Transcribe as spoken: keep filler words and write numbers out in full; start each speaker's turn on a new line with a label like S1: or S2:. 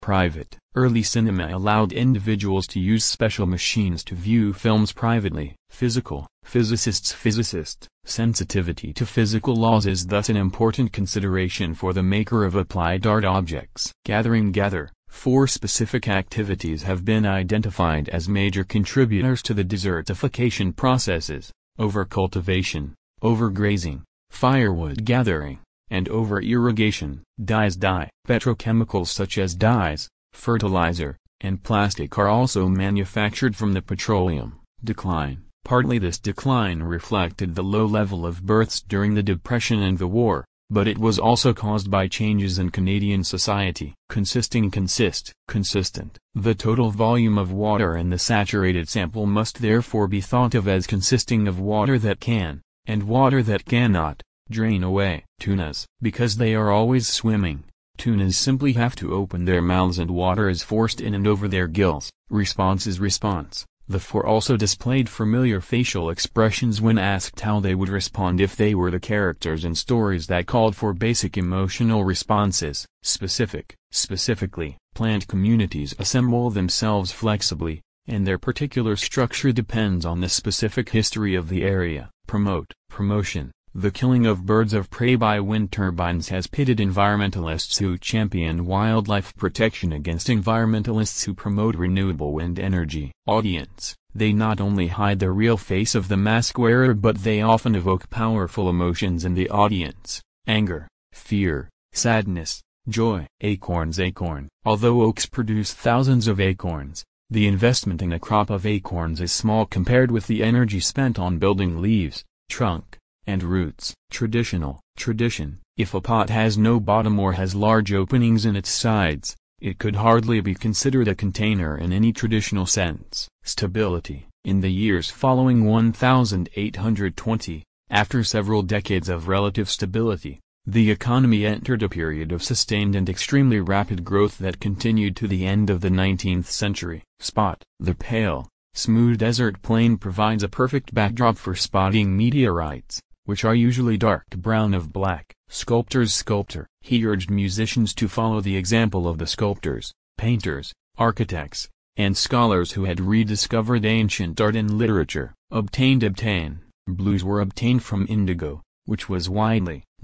S1: Private. Early cinema allowed individuals to use special machines to view films privately. Physical. Physicists' physicist. Sensitivity to physical laws is thus an important consideration for the maker of applied art objects. Gathering. Gather. Four specific activities have been identified as major contributors to the desertification processes: overcultivation, overgrazing, firewood gathering, and over-irrigation. Dyes. Dye. Petrochemicals such as dyes, fertilizer, and plastic are also manufactured from the petroleum. Decline. Partly this decline reflected the low level of births during the Depression and the war, but it was also caused by changes in Canadian society. Consisting. Consist. Consistent. The total volume of water in the saturated sample must therefore be thought of as consisting of water that can, and water that cannot, drain away. Tunas. Because they are always swimming, tunas simply have to open their mouths and water is forced in and over their gills. Response is response. The four also displayed familiar facial expressions when asked how they would respond if they were the characters in stories that called for basic emotional responses. Specific. Specifically, plant communities assemble themselves flexibly, and their particular structure depends on the specific history of the area. Promote. Promotion. The killing of birds of prey by wind turbines has pitted environmentalists who champion wildlife protection against environmentalists who promote renewable wind energy. Audience. They not only hide the real face of the mask wearer but they often evoke powerful emotions in the audience: anger, fear, sadness, joy. Acorns. Acorn. Although oaks produce thousands of acorns, the investment in a crop of acorns is small compared with the energy spent on building leaves, trunk, and roots. Traditional. Tradition. If a pot has no bottom or has large openings in its sides, it could hardly be considered a container in any traditional sense. Stability. In the years following eighteen twenty, after several decades of relative stability, the economy entered a period of sustained and extremely rapid growth that continued to the end of the nineteenth century. Spot. The pale, smooth desert plain provides a perfect backdrop for spotting meteorites, which are usually dark brown of black. Sculptor's sculptor. He urged musicians to follow the example of the sculptors, painters, architects, and scholars who had rediscovered ancient art and literature. Obtained. Obtain. Blues were obtained from indigo, which was widely,